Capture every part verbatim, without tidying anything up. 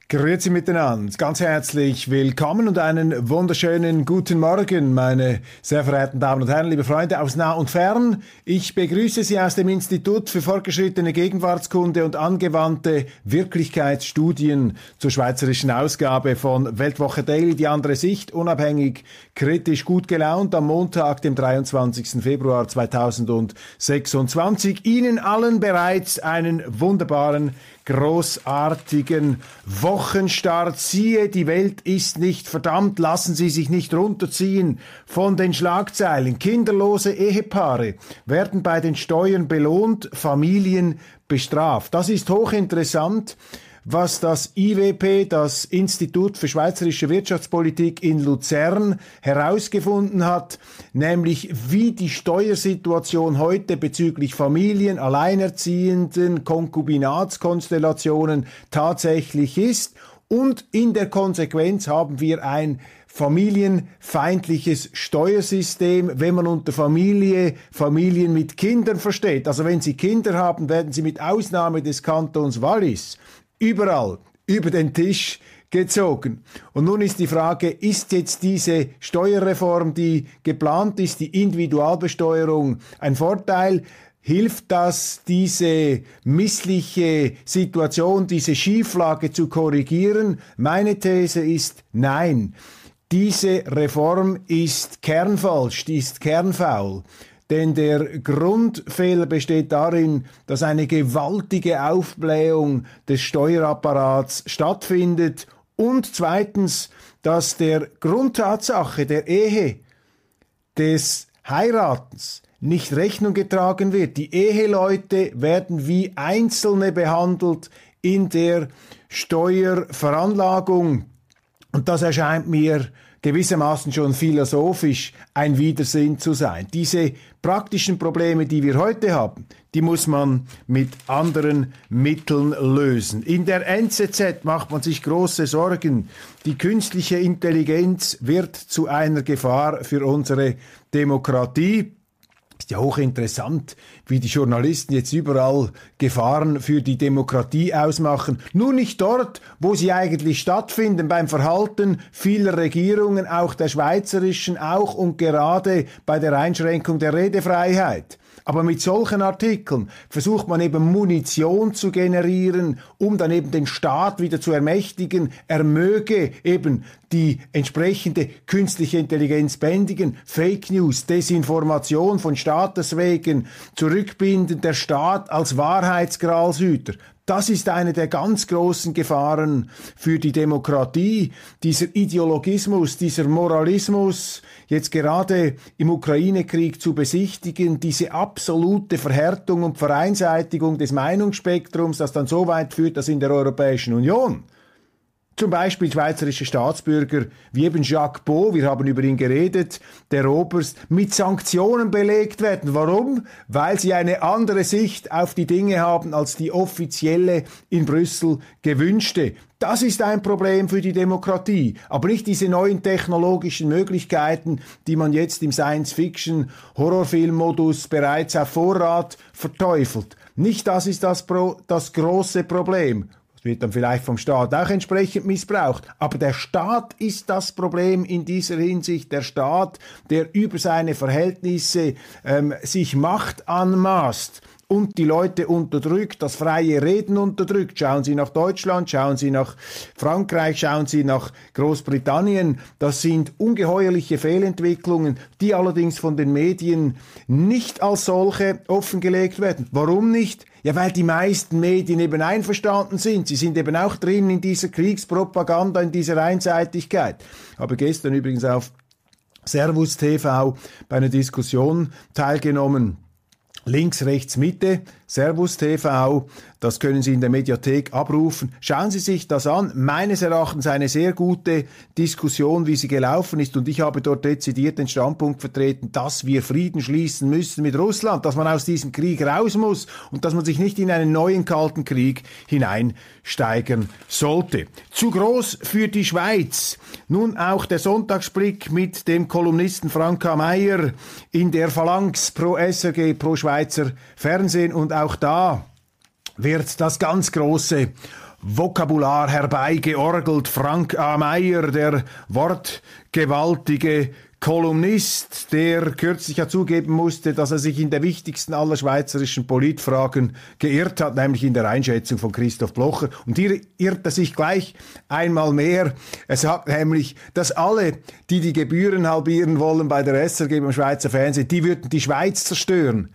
Grüezi miteinander, ganz herzlich willkommen und einen wunderschönen guten Morgen, meine sehr verehrten Damen und Herren, liebe Freunde aus nah und fern. Ich begrüße Sie aus dem Institut für fortgeschrittene Gegenwartskunde und angewandte Wirklichkeitsstudien zur schweizerischen Ausgabe von Weltwoche Daily, die andere Sicht, unabhängig, kritisch, gut gelaunt, am Montag, dem dreiundzwanzigsten Februar zweitausendsechsundzwanzig. Ihnen allen bereits einen wunderbaren, großartigen Wochenstart. Siehe, die Welt ist nicht verdammt. Lassen Sie sich nicht runterziehen von den Schlagzeilen. Kinderlose Ehepaare werden bei den Steuern belohnt, Familien bestraft. Das ist hochinteressant, was das I W P, das Institut für Schweizerische Wirtschaftspolitik in Luzern, herausgefunden hat, nämlich wie die Steuersituation heute bezüglich Familien, Alleinerziehenden, Konkubinatskonstellationen tatsächlich ist. Und in der Konsequenz haben wir ein familienfeindliches Steuersystem, wenn man unter Familie Familien mit Kindern versteht. Also wenn Sie Kinder haben, werden Sie mit Ausnahme des Kantons Wallis überall über den Tisch gezogen. Und nun ist die Frage, ist jetzt diese Steuerreform, die geplant ist, die Individualbesteuerung, ein Vorteil? Hilft das, diese missliche Situation, diese Schieflage zu korrigieren? Meine These ist nein. Diese Reform ist kernfalsch, die ist kernfaul. Denn der Grundfehler besteht darin, dass eine gewaltige Aufblähung des Steuerapparats stattfindet und zweitens, dass der Grundtatsache der Ehe, des Heiratens, nicht Rechnung getragen wird. Die Eheleute werden wie Einzelne behandelt in der Steuerveranlagung. Und das erscheint mir gewissermaßen schon philosophisch ein Widersinn zu sein. Diese praktischen Probleme, die wir heute haben, die muss man mit anderen Mitteln lösen. In der N Z Z macht man sich große Sorgen. Die künstliche Intelligenz wird zu einer Gefahr für unsere Demokratie. Ist ja hochinteressant, wie die Journalisten jetzt überall Gefahren für die Demokratie ausmachen. Nur nicht dort, wo sie eigentlich stattfinden, beim Verhalten vieler Regierungen, auch der schweizerischen, auch und gerade bei der Einschränkung der Redefreiheit. Aber mit solchen Artikeln versucht man eben Munition zu generieren, um dann eben den Staat wieder zu ermächtigen. Er möge eben die entsprechende künstliche Intelligenz bändigen, Fake News, Desinformation von Staates wegen, zurückbinden, der Staat als Wahrheitsgralshüter. Das ist eine der ganz großen Gefahren für die Demokratie, dieser Ideologismus, dieser Moralismus, jetzt gerade im Ukraine-Krieg zu besichtigen, diese absolute Verhärtung und Vereinseitigung des Meinungsspektrums, das dann so weit führt, dass in der Europäischen Union zum Beispiel schweizerische Staatsbürger wie eben Jacques Beau, wir haben über ihn geredet, der Oberst, mit Sanktionen belegt werden. Warum? Weil sie eine andere Sicht auf die Dinge haben als die offizielle in Brüssel gewünschte. Das ist ein Problem für die Demokratie, aber nicht diese neuen technologischen Möglichkeiten, die man jetzt im Science-Fiction-Horrorfilm-Modus bereits auf Vorrat verteufelt. Nicht das ist das, Pro- das große Problem. Wird dann vielleicht vom Staat auch entsprechend missbraucht. Aber der Staat ist das Problem in dieser Hinsicht. Der Staat, der über seine Verhältnisse ähm, sich Macht anmaßt und die Leute unterdrückt, das freie Reden unterdrückt. Schauen Sie nach Deutschland, schauen Sie nach Frankreich, schauen Sie nach Großbritannien. Das sind ungeheuerliche Fehlentwicklungen, die allerdings von den Medien nicht als solche offengelegt werden. Warum nicht? Ja, weil die meisten Medien eben einverstanden sind. Sie sind eben auch drin in dieser Kriegspropaganda, in dieser Einseitigkeit. Ich habe gestern übrigens auf Servus T V bei einer Diskussion teilgenommen. Links, rechts, Mitte, Servus T V, das können Sie in der Mediathek abrufen. Schauen Sie sich das an. Meines Erachtens eine sehr gute Diskussion, wie sie gelaufen ist. Und ich habe dort dezidiert den Standpunkt vertreten, dass wir Frieden schließen müssen mit Russland, dass man aus diesem Krieg raus muss und dass man sich nicht in einen neuen Kalten Krieg hineinsteigern sollte. Zu groß für die Schweiz. Nun auch der Sonntagsblick mit dem Kolumnisten Frank K. Meyer in der Phalanx pro S R G, pro Schweizer Fernsehen. Und auch da wird das ganz große Vokabular herbeigeorgelt. Frank A. Meyer, der wortgewaltige Kolumnist, der kürzlich ja zugeben musste, dass er sich in der wichtigsten aller schweizerischen Politfragen geirrt hat, nämlich in der Einschätzung von Christoph Blocher. Und hier irrt er sich gleich einmal mehr. Er sagt nämlich, dass alle, die die Gebühren halbieren wollen bei der S R G beim Schweizer Fernsehen, die würden die Schweiz zerstören.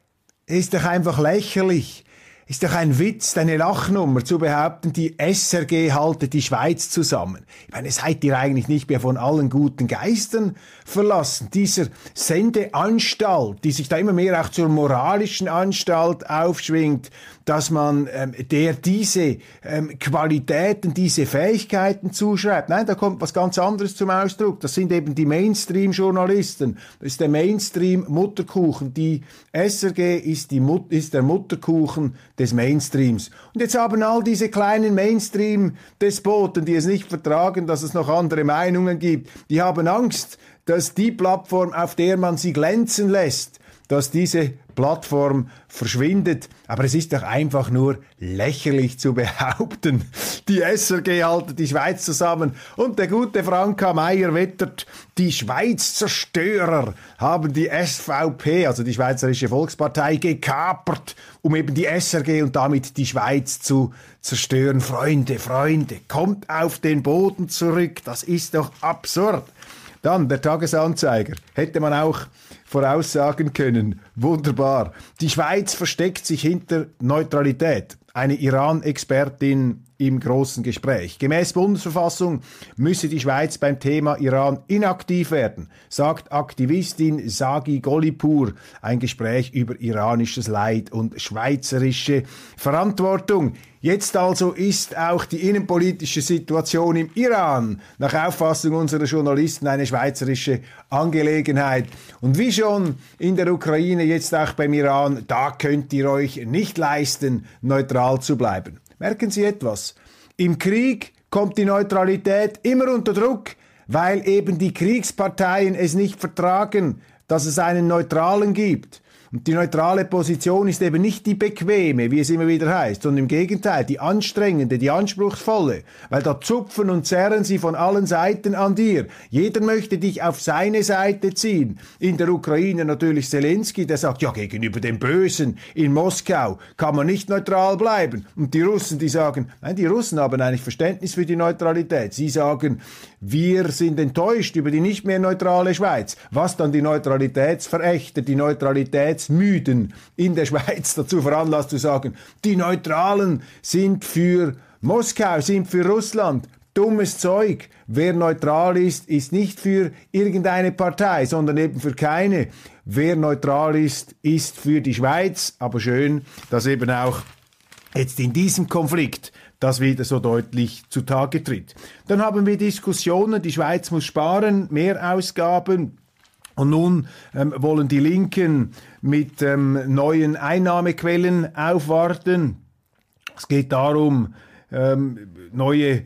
Ist doch einfach lächerlich. Ist doch ein Witz, eine Lachnummer zu behaupten, die S R G halte die Schweiz zusammen. Ich meine, seid ihr eigentlich nicht mehr von allen guten Geistern verlassen? Dieser Sendeanstalt, die sich da immer mehr auch zur moralischen Anstalt aufschwingt, dass man ähm, der diese ähm, Qualitäten, diese Fähigkeiten zuschreibt. Nein, da kommt was ganz anderes zum Ausdruck. Das sind eben die Mainstream-Journalisten. Das ist der Mainstream-Mutterkuchen. Die S R G ist, die Mut- ist der Mutterkuchen des Mainstreams. Und jetzt haben all diese kleinen Mainstream-Despoten, die es nicht vertragen, dass es noch andere Meinungen gibt, die haben Angst, dass die Plattform, auf der man sie glänzen lässt, dass diese Plattform verschwindet. Aber es ist doch einfach nur lächerlich zu behaupten, die S R G halten die Schweiz zusammen. Und der gute Frank A. Meyer wettert, die Schweiz-Zerstörer haben die S V P, also die Schweizerische Volkspartei, gekapert, um eben die S R G und damit die Schweiz zu zerstören. Freunde, Freunde, kommt auf den Boden zurück. Das ist doch absurd. Dann der Tagesanzeiger. Hätte man auch voraussagen können. Wunderbar. Die Schweiz versteckt sich hinter Neutralität. Eine Iran-Expertin im großen Gespräch. Gemäß Bundesverfassung müsse die Schweiz beim Thema Iran inaktiv werden, sagt Aktivistin Sagi Golipur. Ein Gespräch über iranisches Leid und schweizerische Verantwortung. Jetzt also ist auch die innenpolitische Situation im Iran nach Auffassung unserer Journalisten eine schweizerische Angelegenheit. Und wie schon in der Ukraine, jetzt auch beim Iran, da könnt ihr euch nicht leisten, neutral zu bleiben. Merken Sie etwas? Im Krieg kommt die Neutralität immer unter Druck, weil eben die Kriegsparteien es nicht vertragen, dass es einen Neutralen gibt. Und die neutrale Position ist eben nicht die bequeme, wie es immer wieder heißt, sondern im Gegenteil, die anstrengende, die anspruchsvolle, weil da zupfen und zerren sie von allen Seiten an dir. Jeder möchte dich auf seine Seite ziehen. In der Ukraine natürlich Zelensky, der sagt, ja, gegenüber dem Bösen in Moskau kann man nicht neutral bleiben. Und die Russen, die sagen, nein, die Russen haben eigentlich Verständnis für die Neutralität. Sie sagen, wir sind enttäuscht über die nicht mehr neutrale Schweiz. Was dann die Neutralitätsverächter, die Neutralitätsmüden in der Schweiz dazu veranlasst zu sagen, die Neutralen sind für Moskau, sind für Russland. Dummes Zeug. Wer neutral ist, ist nicht für irgendeine Partei, sondern eben für keine. Wer neutral ist, ist für die Schweiz. Aber schön, dass eben auch jetzt in diesem Konflikt das wieder so deutlich zutage tritt. Dann haben wir Diskussionen, die Schweiz muss sparen, Mehrausgaben. Und nun ähm, wollen die Linken mit ähm, neuen Einnahmequellen aufwarten. Es geht darum, ähm, neue äh,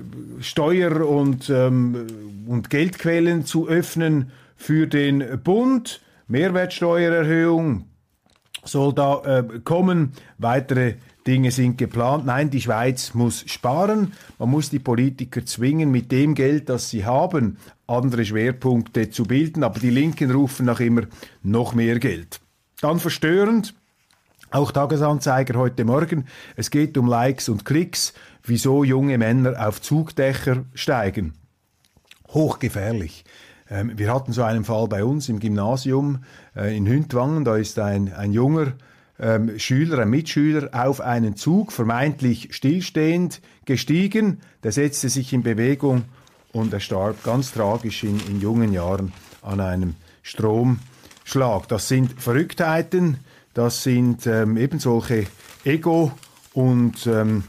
Steuer- und, ähm, und Geldquellen zu öffnen für den Bund. Mehrwertsteuererhöhung soll da äh, kommen. Weitere Dinge sind geplant. Nein, die Schweiz muss sparen. Man muss die Politiker zwingen, mit dem Geld, das sie haben, andere Schwerpunkte zu bilden. Aber die Linken rufen nach immer noch mehr Geld. Dann verstörend, auch Tagesanzeiger heute Morgen. Es geht um Likes und Klicks. Wieso junge Männer auf Zugdächer steigen. Hochgefährlich. Ähm, wir hatten so einen Fall bei uns im Gymnasium äh, in Hüntwangen. Da ist ein, ein junger Ähm, Schüler, ein Mitschüler auf einen Zug, vermeintlich stillstehend, gestiegen. Der setzte sich in Bewegung und er starb ganz tragisch in, in jungen Jahren an einem Stromschlag. Das sind Verrücktheiten, das sind ähm, eben solche Ego- und ähm,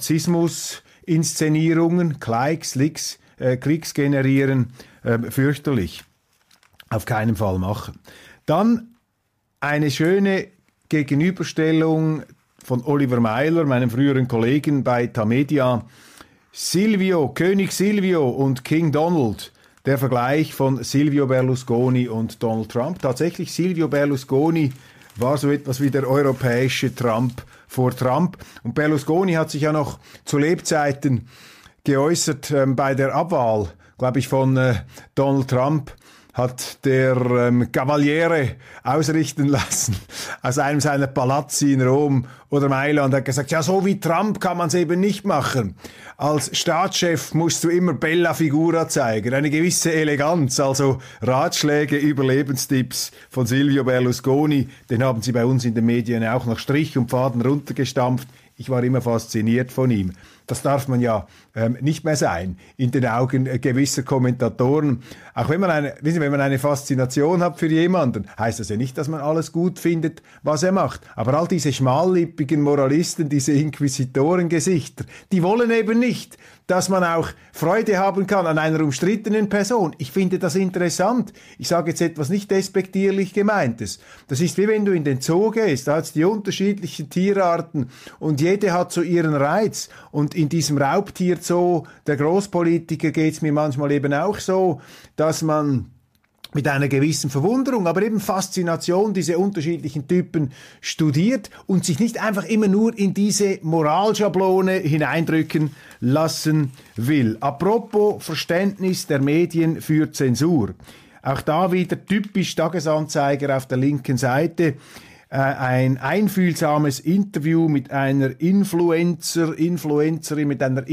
Narzissmus-Inszenierungen, Klicks, Licks, äh, Klicks generieren, äh, fürchterlich. Auf keinen Fall machen. Dann eine schöne Gegenüberstellung von Oliver Meiler, meinem früheren Kollegen bei Tamedia. Silvio, König Silvio und King Donald. Der Vergleich von Silvio Berlusconi und Donald Trump. Tatsächlich, Silvio Berlusconi war so etwas wie der europäische Trump vor Trump. Und Berlusconi hat sich ja noch zu Lebzeiten geäußert ähm, bei der Abwahl, glaube ich, von äh, Donald Trump, hat der ähm, Cavaliere ausrichten lassen aus einem seiner Palazzi in Rom oder Mailand, hat gesagt, ja, so wie Trump kann man es eben nicht machen. Als Staatschef musst du immer bella figura zeigen, eine gewisse Eleganz, also Ratschläge, Überlebenstipps von Silvio Berlusconi, den haben sie bei uns in den Medien auch nach Strich und Faden runtergestampft. Ich war immer fasziniert von ihm. Das darf man ja ähm, nicht mehr sein in den Augen äh, gewisser Kommentatoren. Auch wenn man eine, wissen Sie, wenn man eine Faszination hat für jemanden, heißt das ja nicht, dass man alles gut findet, was er macht. Aber all diese schmallippigen Moralisten, diese Inquisitorengesichter, die wollen eben nicht, dass man auch Freude haben kann an einer umstrittenen Person. Ich finde das interessant. Ich sage jetzt etwas nicht despektierlich Gemeintes. Das ist wie wenn du in den Zoo gehst, da hat es die unterschiedlichen Tierarten und jede hat so ihren Reiz. Und in diesem Raubtierzoo der Großpolitiker geht es mir manchmal eben auch so, dass man mit einer gewissen Verwunderung, aber eben Faszination diese unterschiedlichen Typen studiert und sich nicht einfach immer nur in diese Moralschablone hineindrücken lassen will. Apropos Verständnis der Medien für Zensur. Auch da wieder typisch Tagesanzeiger auf der linken Seite. Ein einfühlsames Interview mit einer Influencer, Influencerin, mit einer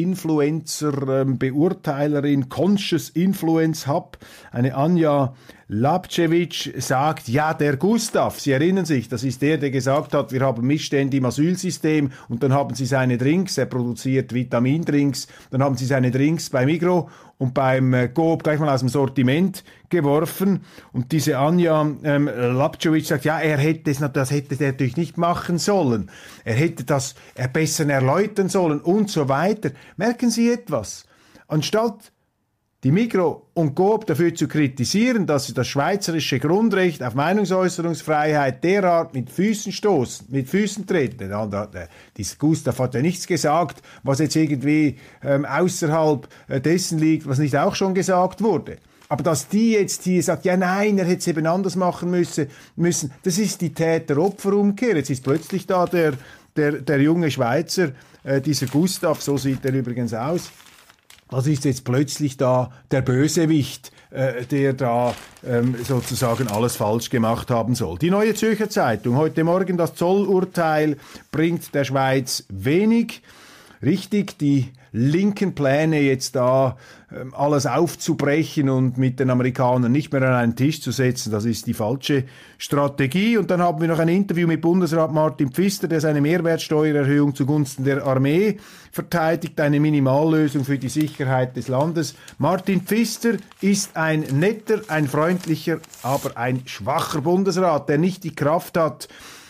Influencer-Beurteilerin, Conscious Influence Hub, eine Anja Lapcevic sagt, ja, der Gustav, Sie erinnern sich, das ist der, der gesagt hat, wir haben Missstände im Asylsystem und dann haben Sie seine Drinks, er produziert Vitamindrinks, dann haben Sie seine Drinks bei Migros und beim äh, Coop gleich mal aus dem Sortiment geworfen und diese Anja ähm, Lapcevic sagt, ja, er hätte es, das hätte er natürlich nicht machen sollen, er hätte das er besser erläutern sollen und so weiter. Merken Sie etwas? Anstatt die Migros und Coop dafür zu kritisieren, dass sie das schweizerische Grundrecht auf Meinungsäußerungsfreiheit derart mit Füßen stoßen, mit Füßen treten. Ja, da, der, dieser Gustav hat ja nichts gesagt, was jetzt irgendwie ähm, außerhalb äh, dessen liegt, was nicht auch schon gesagt wurde. Aber dass die jetzt hier sagt, ja nein, er hätte es eben anders machen müssen, müssen, das ist die Täter-Opfer-Umkehr. Jetzt ist plötzlich da der, der, der junge Schweizer, äh, dieser Gustav, so sieht er übrigens aus, das ist jetzt plötzlich da der Bösewicht, äh, der da ähm, sozusagen alles falsch gemacht haben soll. Die Neue Zürcher Zeitung, heute Morgen das Zollurteil bringt der Schweiz wenig. Richtig, die linken Pläne jetzt da ähm, alles aufzubrechen und mit den Amerikanern nicht mehr an einen Tisch zu setzen, das ist die falsche Strategie. Und dann haben wir noch ein Interview mit Bundesrat Martin Pfister, der seine Mehrwertsteuererhöhung zugunsten der Armee verteidigt, eine Minimallösung für die Sicherheit des Landes. Martin Pfister ist ein netter, ein freundlicher, aber ein schwacher Bundesrat, der nicht die Kraft hat,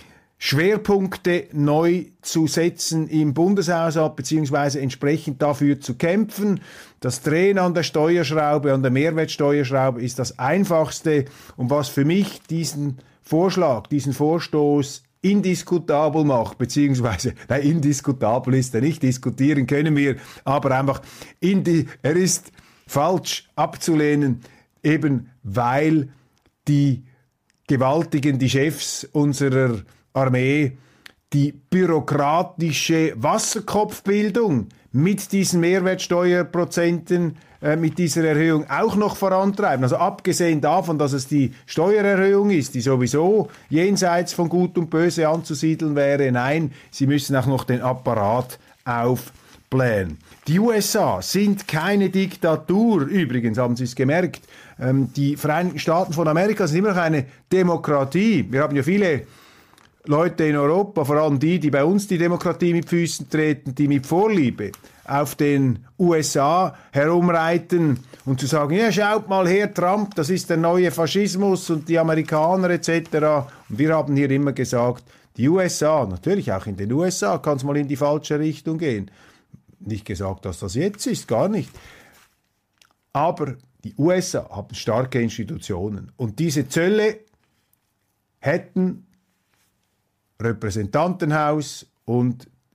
Schwerpunkte neu zu setzen im Bundeshaushalt, beziehungsweise entsprechend dafür zu kämpfen. Das Drehen an der Steuerschraube, an der Mehrwertsteuerschraube ist das Einfachste. Und was für mich diesen Vorschlag, diesen Vorstoß indiskutabel macht, beziehungsweise, nein, indiskutabel ist er nicht, diskutieren können wir, aber einfach, indi, er ist falsch abzulehnen, eben weil die Gewaltigen, die Chefs unserer Armee die bürokratische Wasserkopfbildung mit diesen Mehrwertsteuerprozenten, äh, mit dieser Erhöhung auch noch vorantreiben. Also abgesehen davon, dass es die Steuererhöhung ist, die sowieso jenseits von Gut und Böse anzusiedeln wäre, nein, sie müssen auch noch den Apparat aufblähen. Die U S A sind keine Diktatur, übrigens haben Sie es gemerkt. Ähm, die Vereinigten Staaten von Amerika sind immer noch eine Demokratie. Wir haben ja viele Leute in Europa, vor allem die, die bei uns die Demokratie mit Füßen treten, die mit Vorliebe auf den U S A herumreiten und zu sagen, ja, schaut mal her, Trump, das ist der neue Faschismus und die Amerikaner et cetera. Und wir haben hier immer gesagt, die U S A, natürlich auch in den U S A kann es mal in die falsche Richtung gehen. Nicht gesagt, dass das jetzt ist, gar nicht. Aber die U S A haben starke Institutionen und diese Zölle hätten Repräsentantenhaus und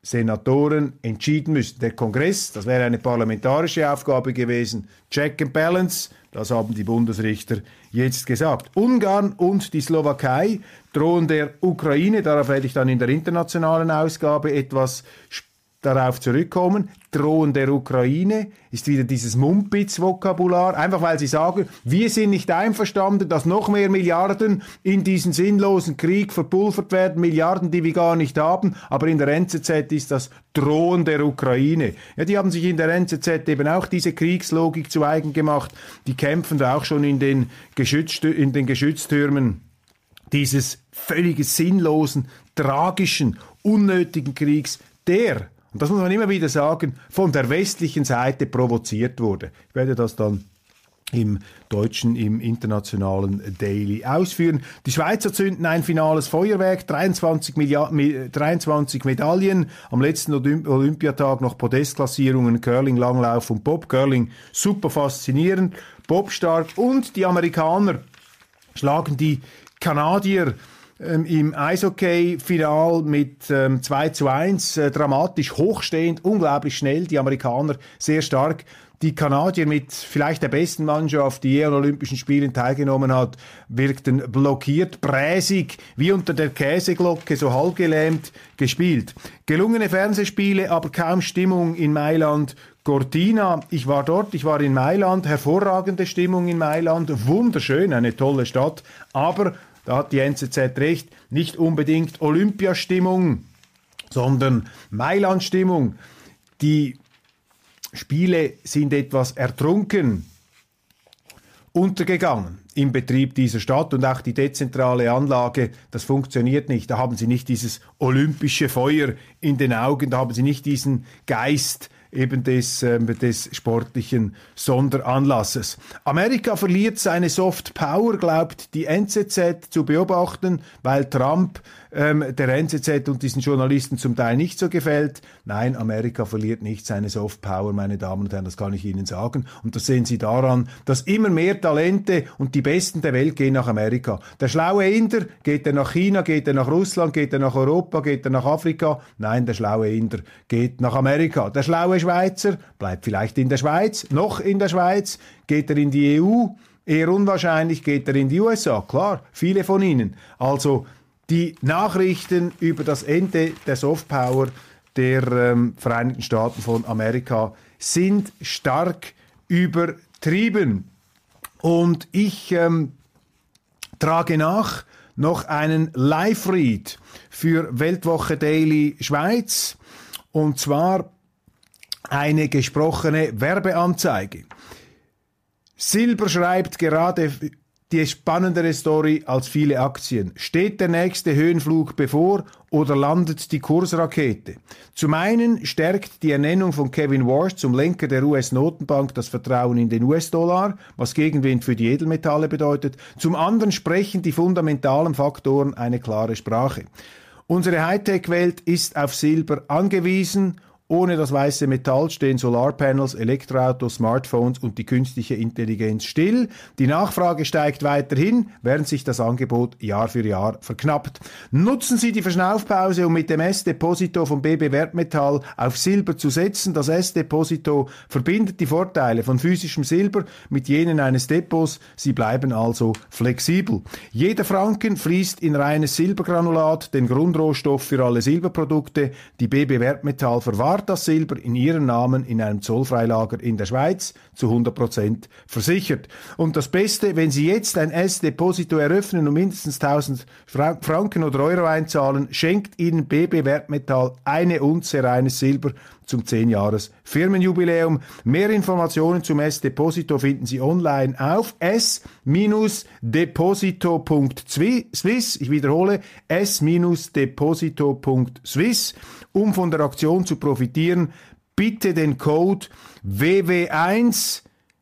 Senatoren entschieden müssen. Der Kongress, das wäre eine parlamentarische Aufgabe gewesen. Check and Balance, das haben die Bundesrichter jetzt gesagt. Ungarn und die Slowakei drohen der Ukraine, darauf werde ich dann in der internationalen Ausgabe etwas darauf zurückkommen, drohen der Ukraine, ist wieder dieses Mumpitz-Vokabular, einfach weil sie sagen, wir sind nicht einverstanden, dass noch mehr Milliarden in diesen sinnlosen Krieg verpulvert werden, Milliarden, die wir gar nicht haben, aber in der N Z Z ist das Drohen der Ukraine. Ja, die haben sich in der N Z Z eben auch diese Kriegslogik zu eigen gemacht, die kämpfen da auch schon in den, Geschütz, in den Geschütztürmen dieses völlig sinnlosen, tragischen, unnötigen Kriegs, der, und das muss man immer wieder sagen, von der westlichen Seite provoziert wurde. Ich werde das dann im deutschen, im internationalen Daily ausführen. Die Schweizer zünden ein finales Feuerwerk, dreiundzwanzig, Milliard- dreiundzwanzig Medaillen, am letzten Olymp- Olympiatag noch Podestklassierungen, Curling, Langlauf und Bob. Curling super faszinierend, Bob stark und die Amerikaner schlagen die Kanadier Ähm, im Eishockey-Final mit ähm, zwei zu eins, äh, dramatisch hochstehend, unglaublich schnell, die Amerikaner sehr stark. Die Kanadier mit vielleicht der besten Mannschaft, die je an Olympischen Spielen teilgenommen hat, wirkten blockiert, bräsig, wie unter der Käseglocke, so halbgelähmt gespielt. Gelungene Fernsehspiele, aber kaum Stimmung in Mailand. Cortina, ich war dort, ich war in Mailand, hervorragende Stimmung in Mailand, wunderschön, eine tolle Stadt, aber da hat die N Z Z recht, nicht unbedingt Olympiastimmung, sondern Mailand-Stimmung. Die Spiele sind etwas ertrunken, untergegangen im Betrieb dieser Stadt und auch die dezentrale Anlage, das funktioniert nicht. Da haben sie nicht dieses olympische Feuer in den Augen, da haben sie nicht diesen Geist eben des, äh, des sportlichen Sonderanlasses. Amerika verliert seine Soft Power, glaubt die N Z Z zu beobachten, weil Trump ähm, der N Z Z und diesen Journalisten zum Teil nicht so gefällt. Nein, Amerika verliert nicht seine Soft Power, meine Damen und Herren, das kann ich Ihnen sagen. Und das sehen Sie daran, dass immer mehr Talente und die Besten der Welt gehen nach Amerika. Der schlaue Inder, geht er nach China, geht er nach Russland, geht er nach Europa, geht er nach Afrika? Nein, der schlaue Inder geht nach Amerika. Der schlaue Schweizer bleibt vielleicht in der Schweiz, noch in der Schweiz, geht er in die E U, eher unwahrscheinlich geht er in die U S A, klar, viele von ihnen. Also die Nachrichten über das Ende der Softpower der ähm, Vereinigten Staaten von Amerika sind stark übertrieben. Und ich ähm, trage nach noch einen Live-Read für Weltwoche Daily Schweiz, und zwar eine gesprochene Werbeanzeige. Silber schreibt gerade die spannendere Story als viele Aktien. Steht der nächste Höhenflug bevor oder landet die Kursrakete? Zum einen stärkt die Ernennung von Kevin Warsh zum Lenker der U S-Notenbank das Vertrauen in den U S-Dollar, was Gegenwind für die Edelmetalle bedeutet. Zum anderen sprechen die fundamentalen Faktoren eine klare Sprache. Unsere Hightech-Welt ist auf Silber angewiesen. Ohne das weiße Metall stehen Solarpanels, Elektroautos, Smartphones und die künstliche Intelligenz still. Die Nachfrage steigt weiterhin, während sich das Angebot Jahr für Jahr verknappt. Nutzen Sie die Verschnaufpause, um mit dem S-Deposito von B B Wertmetall auf Silber zu setzen. Das S-Deposito verbindet die Vorteile von physischem Silber mit jenen eines Depots. Sie bleiben also flexibel. Jeder Franken fließt in reines Silbergranulat, den Grundrohstoff für alle Silberprodukte. Die B B Wertmetall verwahrt das Silber in ihrem Namen in einem Zollfreilager in der Schweiz zu hundert Prozent versichert. Und das Beste, wenn Sie jetzt ein S-Deposito eröffnen und mindestens tausend Franken oder Euro einzahlen, schenkt Ihnen B B Wertmetall eine Unze reines Silber zum zehn Jahres Firmenjubiläum. Mehr Informationen zum S-Deposito finden Sie online auf s deposito punkt swiss. Ich wiederhole, s deposito punkt swiss. Um von der Aktion zu profitieren, bitte den Code W W eins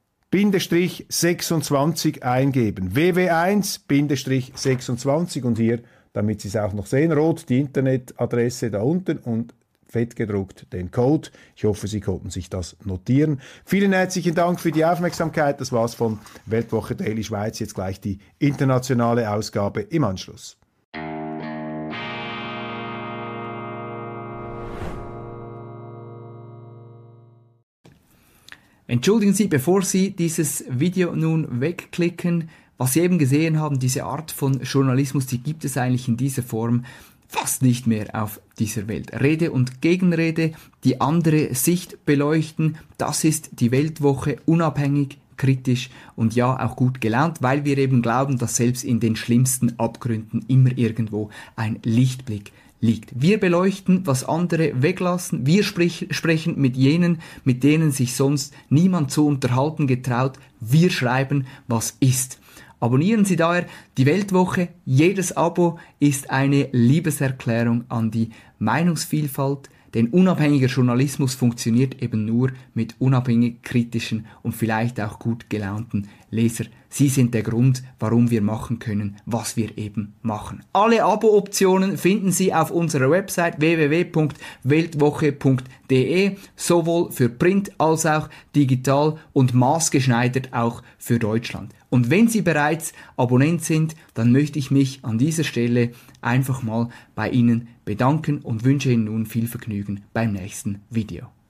sechsundzwanzig eingeben. W W eins sechsundzwanzig und hier, damit Sie es auch noch sehen, rot die Internetadresse da unten und fett gedruckt den Code. Ich hoffe, Sie konnten sich das notieren. Vielen herzlichen Dank für die Aufmerksamkeit. Das war's von Weltwoche Daily Schweiz. Jetzt gleich die internationale Ausgabe im Anschluss. Entschuldigen Sie, bevor Sie dieses Video nun wegklicken, was Sie eben gesehen haben, diese Art von Journalismus, die gibt es eigentlich in dieser Form fast nicht mehr auf dieser Welt. Rede und Gegenrede, die andere Sicht beleuchten, das ist die Weltwoche, unabhängig, kritisch und ja auch gut gelaunt, weil wir eben glauben, dass selbst in den schlimmsten Abgründen immer irgendwo ein Lichtblick liegt. Wir beleuchten, was andere weglassen. Wir sprich, sprechen mit jenen, mit denen sich sonst niemand zu unterhalten getraut. Wir schreiben, was ist. Abonnieren Sie daher die Weltwoche. Jedes Abo ist eine Liebeserklärung an die Meinungsvielfalt. Denn unabhängiger Journalismus funktioniert eben nur mit unabhängig kritischen und vielleicht auch gut gelaunten Leser. Sie sind der Grund, warum wir machen können, was wir eben machen. Alle Abo-Optionen finden Sie auf unserer Website w w w punkt weltwoche punkt d e, sowohl für Print als auch digital und maßgeschneidert auch für Deutschland. Und wenn Sie bereits Abonnent sind, dann möchte ich mich an dieser Stelle einfach mal bei Ihnen bedanken und wünsche Ihnen nun viel Vergnügen beim nächsten Video.